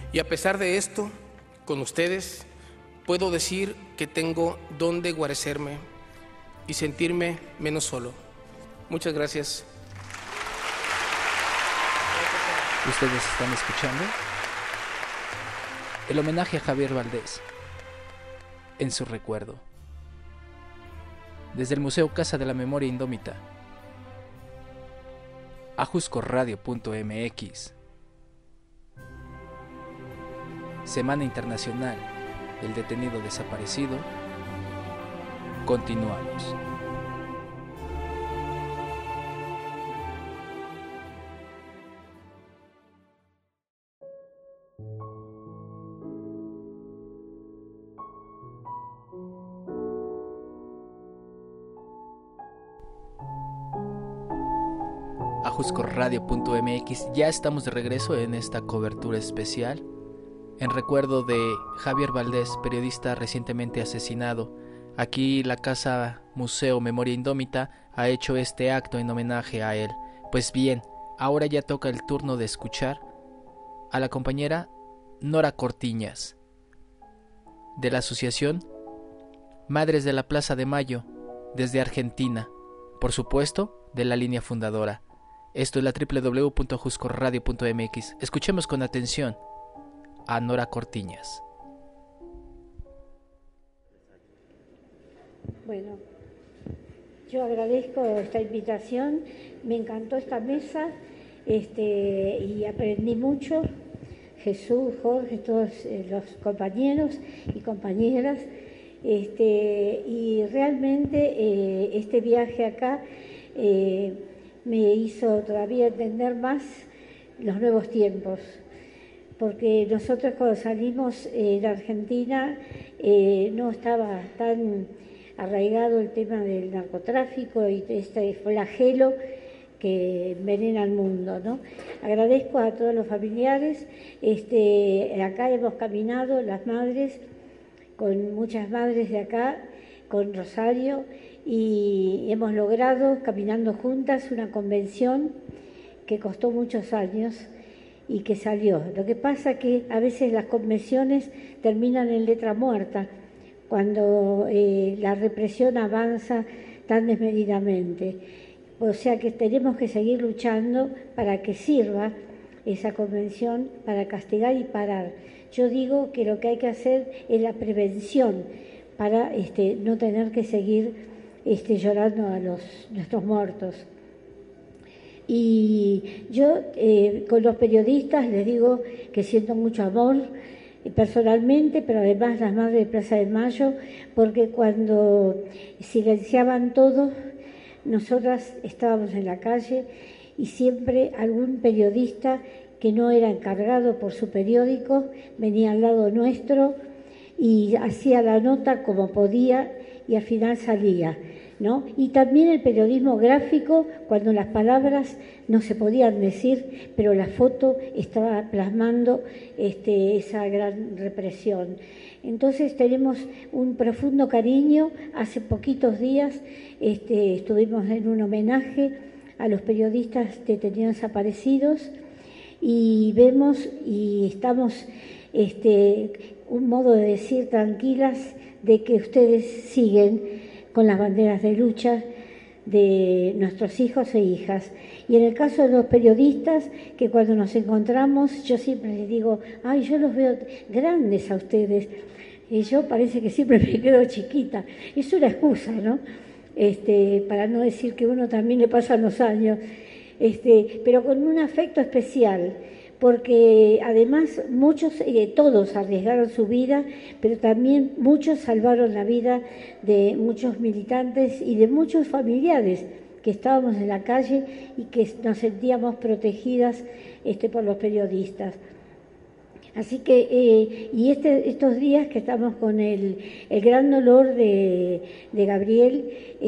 Y a pesar de esto, con ustedes, puedo decir que tengo dónde guarecerme y sentirme menos solo. Muchas gracias. Ustedes están escuchando el homenaje a Javier Valdés en su recuerdo. Desde el Museo Casa de la Memoria Indómita, ajuscoradio.mx, Semana Internacional del Detenido Desaparecido. Continuamos. ajuscoradio.mx, ya estamos de regreso en esta cobertura especial en recuerdo de Javier Valdés, periodista recientemente asesinado. Aquí la Casa Museo Memoria Indómita ha hecho este acto en homenaje a él. Pues bien, ahora ya toca el turno de escuchar a la compañera Nora Cortiñas, de la asociación Madres de la Plaza de Mayo, desde Argentina, por supuesto, de la línea fundadora. Esto es la www.ajuscoradio.mx. Escuchemos con atención a Nora Cortiñas. Bueno, yo agradezco esta invitación, me encantó esta mesa y aprendí mucho. Jesús, Jorge, todos los compañeros y compañeras, y realmente este viaje acá me hizo todavía entender más los nuevos tiempos, porque nosotros cuando salimos en Argentina no estaba tan arraigado el tema del narcotráfico y este flagelo que envenena al mundo, ¿no? Agradezco a todos los familiares. Acá hemos caminado las madres, con muchas madres de acá, con Rosario, y hemos logrado, caminando juntas, una convención que costó muchos años y que salió. Lo que pasa que a veces las convenciones terminan en letra muerta, cuando la represión avanza tan desmedidamente. O sea que tenemos que seguir luchando para que sirva esa convención para castigar y parar. Yo digo que lo que hay que hacer es la prevención para no tener que seguir llorando a nuestros muertos. Y yo con los periodistas les digo que siento mucho amor personalmente, pero además las madres de Plaza de Mayo, porque cuando silenciaban todo, nosotras estábamos en la calle y siempre algún periodista que no era encargado por su periódico venía al lado nuestro y hacía la nota como podía y al final salía, ¿no? Y también el periodismo gráfico, cuando las palabras no se podían decir, pero la foto estaba plasmando esa gran represión. Entonces tenemos un profundo cariño. Hace poquitos días estuvimos en un homenaje a los periodistas detenidos desaparecidos y vemos y estamos un modo de decir tranquilas de que ustedes siguen con las banderas de lucha de nuestros hijos e hijas. Y en el caso de los periodistas, que cuando nos encontramos, yo siempre les digo, ay, yo los veo grandes a ustedes, y yo parece que siempre me quedo chiquita. Es una excusa, ¿no? Para no decir que uno también le pasan los años, pero con un afecto especial, porque además muchos, todos arriesgaron su vida, pero también muchos salvaron la vida de muchos militantes y de muchos familiares que estábamos en la calle y que nos sentíamos protegidas por los periodistas. Así que, y estos días que estamos con el gran dolor de Gabriel,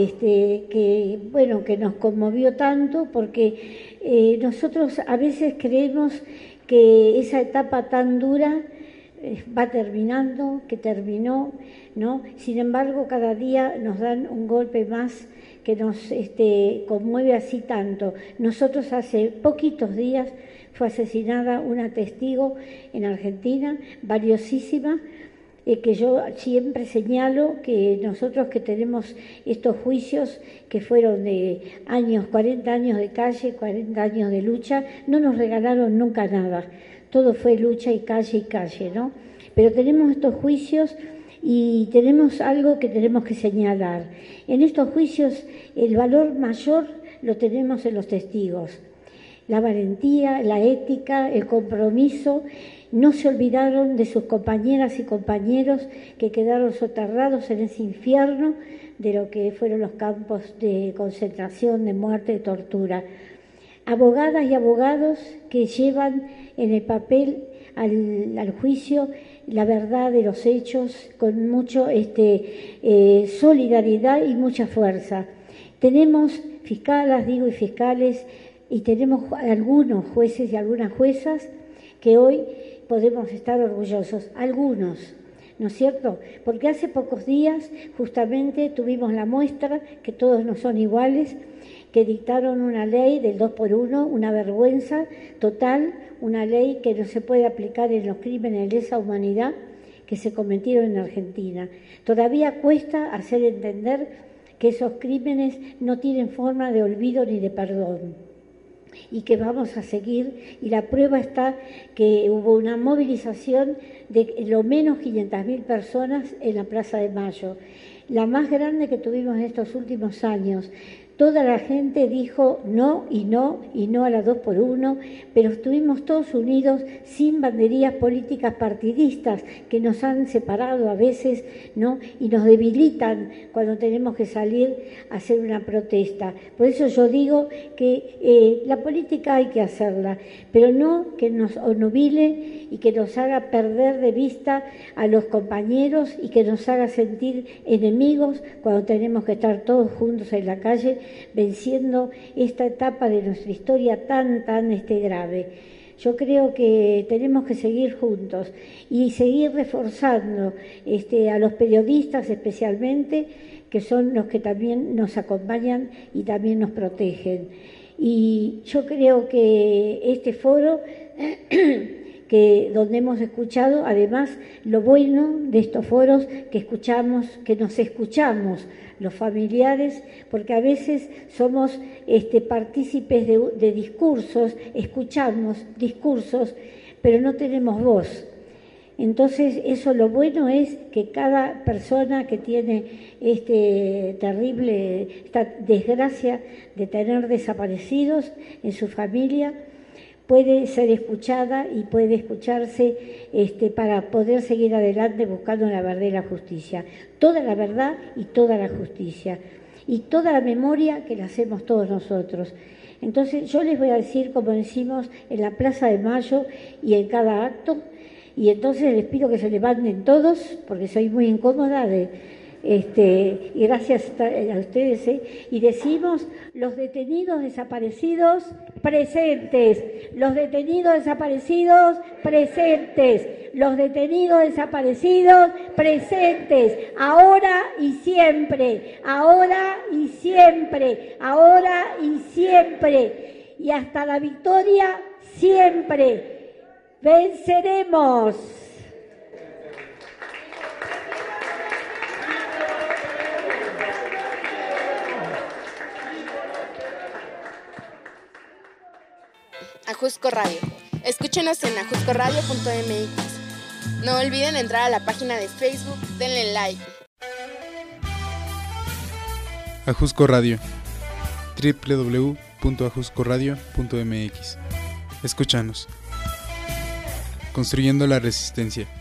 que nos conmovió tanto, porque nosotros a veces creemos que esa etapa tan dura va terminando, que terminó, ¿no? Sin embargo, cada día nos dan un golpe más que nos conmueve así tanto. Nosotros hace poquitos días fue asesinada una testigo en Argentina, valiosísima, que yo siempre señalo que nosotros que tenemos estos juicios que fueron de años, 40 años de calle, 40 años de lucha, no nos regalaron nunca nada. Todo fue lucha y calle, ¿no? Pero tenemos estos juicios y tenemos algo que tenemos que señalar. En estos juicios el valor mayor lo tenemos en los testigos. La valentía, la ética, el compromiso. No se olvidaron de sus compañeras y compañeros que quedaron soterrados en ese infierno de lo que fueron los campos de concentración, de muerte, de tortura. Abogadas y abogados que llevan en el papel al juicio la verdad de los hechos con mucha solidaridad y mucha fuerza. Tenemos fiscalas, y fiscales, y tenemos algunos jueces y algunas juezas que hoy podemos estar orgullosos, algunos, ¿no es cierto? Porque hace pocos días justamente tuvimos la muestra que todos no son iguales, que dictaron una ley del 2x1, una vergüenza total, una ley que no se puede aplicar en los crímenes de lesa humanidad que se cometieron en Argentina. Todavía cuesta hacer entender que esos crímenes no tienen forma de olvido ni de perdón, y que vamos a seguir, y la prueba está que hubo una movilización de lo menos 500.000 personas en la Plaza de Mayo, la más grande que tuvimos en estos últimos años. Toda la gente dijo no y no y no a la 2x1, pero estuvimos todos unidos sin banderías políticas partidistas que nos han separado a veces, ¿no? Y nos debilitan cuando tenemos que salir a hacer una protesta. Por eso yo digo que la política hay que hacerla, pero no que nos obnubile y que nos haga perder de vista a los compañeros y que nos haga sentir enemigos cuando tenemos que estar todos juntos en la calle venciendo esta etapa de nuestra historia tan grave. Yo creo que tenemos que seguir juntos y seguir reforzando a los periodistas especialmente, que son los que también nos acompañan y también nos protegen. Y yo creo que este foro que donde hemos escuchado, además, lo bueno de estos foros que escuchamos, que nos escuchamos los familiares, porque a veces somos partícipes de discursos, escuchamos discursos, pero no tenemos voz. Entonces, eso lo bueno es que cada persona que tiene esta desgracia de tener desaparecidos en su familia, puede ser escuchada y puede escucharse para poder seguir adelante buscando la verdad y la justicia. Toda la verdad y toda la justicia. Y toda la memoria que la hacemos todos nosotros. Entonces yo les voy a decir, como decimos en la Plaza de Mayo y en cada acto, y entonces les pido que se levanten todos, porque soy muy incómoda y gracias a ustedes, y decimos: los detenidos desaparecidos presentes, los detenidos desaparecidos presentes, los detenidos desaparecidos presentes, ahora y siempre, ahora y siempre, ahora y siempre, y hasta la victoria siempre. Venceremos. Ajusco Radio. Escúchenos en ajuscoradio.mx. No olviden entrar a la página de Facebook, denle like. Ajusco Radio. www.ajuscoradio.mx. Escúchanos. Construyendo la resistencia.